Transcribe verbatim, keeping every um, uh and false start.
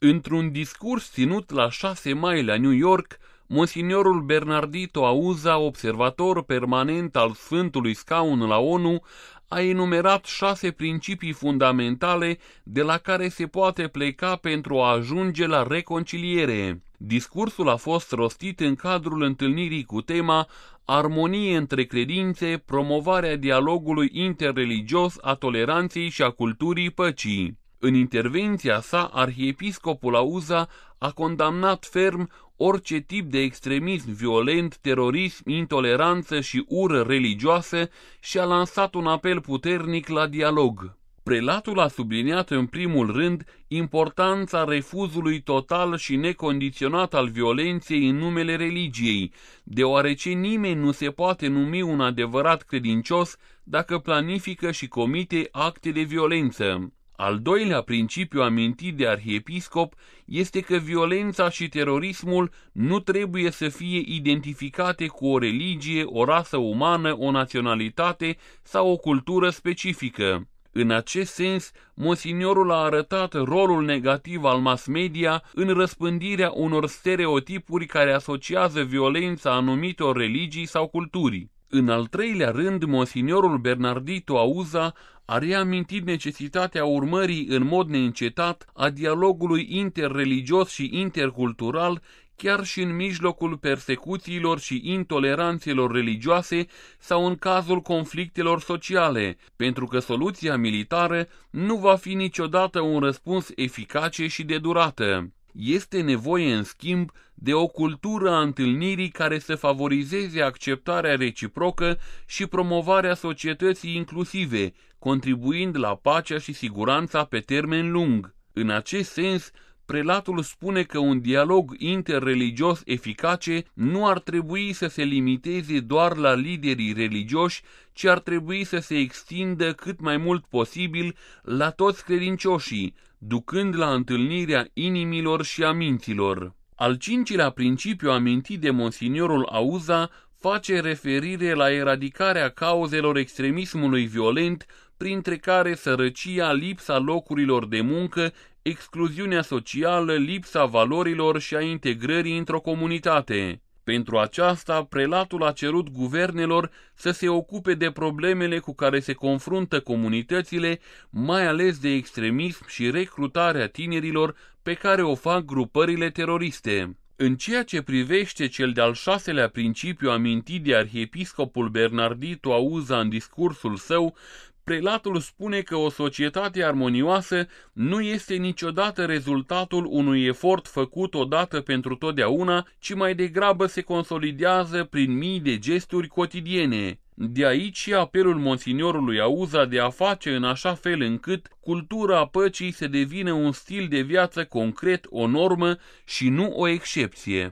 Într-un discurs ținut la șase mai la New York, Monsignorul Bernardito Auza, observator permanent al Sfântului Scaun la ONU, a enumerat șase principii fundamentale de la care se poate pleca pentru a ajunge la reconciliere. Discursul a fost rostit în cadrul întâlnirii cu tema Armonie între credințe, promovarea dialogului interreligios, a toleranței și a culturii păcii. În intervenția sa, arhiepiscopul Auza a condamnat ferm orice tip de extremism violent, terorism, intoleranță și ură religioasă și a lansat un apel puternic la dialog. Prelatul a subliniat în primul rând importanța refuzului total și necondiționat al violenței în numele religiei, deoarece nimeni nu se poate numi un adevărat credincios dacă planifică și comite acte de violență. Al doilea principiu amintit de arhiepiscop este că violența și terorismul nu trebuie să fie identificate cu o religie, o rasă umană, o naționalitate sau o cultură specifică. În acest sens, Monsignorul a arătat rolul negativ al mass media în răspândirea unor stereotipuri care asociază violența anumitor religii sau culturi. În al treilea rând, Monsignorul Bernardito Auza a reamintit necesitatea urmării în mod neîncetat a dialogului interreligios și intercultural, chiar și în mijlocul persecuțiilor și intoleranțelor religioase sau în cazul conflictelor sociale, pentru că soluția militară nu va fi niciodată un răspuns eficace și de durată. Este nevoie, în schimb, de o cultură a întâlnirii care să favorizeze acceptarea reciprocă și promovarea societății inclusive, contribuind la pacea și siguranța pe termen lung. În acest sens, prelatul spune că un dialog interreligios eficace nu ar trebui să se limiteze doar la liderii religioși, ci ar trebui să se extindă cât mai mult posibil la toți credincioșii, ducând la întâlnirea inimilor și a minților. Al cincilea principiu amintit de Monsignorul Auza face referire la eradicarea cauzelor extremismului violent, printre care sărăcia, lipsa locurilor de muncă, excluziunea socială, lipsa valorilor și a integrării într-o comunitate. Pentru aceasta, prelatul a cerut guvernelor să se ocupe de problemele cu care se confruntă comunitățile, mai ales de extremism și recrutarea tinerilor pe care o fac grupările teroriste. În ceea ce privește cel de-al șaselea principiu amintit de arhiepiscopul Bernardito Auza în discursul său, prelatul spune că o societate armonioasă nu este niciodată rezultatul unui efort făcut odată pentru totdeauna, ci mai degrabă se consolidează prin mii de gesturi cotidiene. De aici și apelul Monsignorului Auza de a face în așa fel încât cultura păcii să devină un stil de viață concret, o normă și nu o excepție.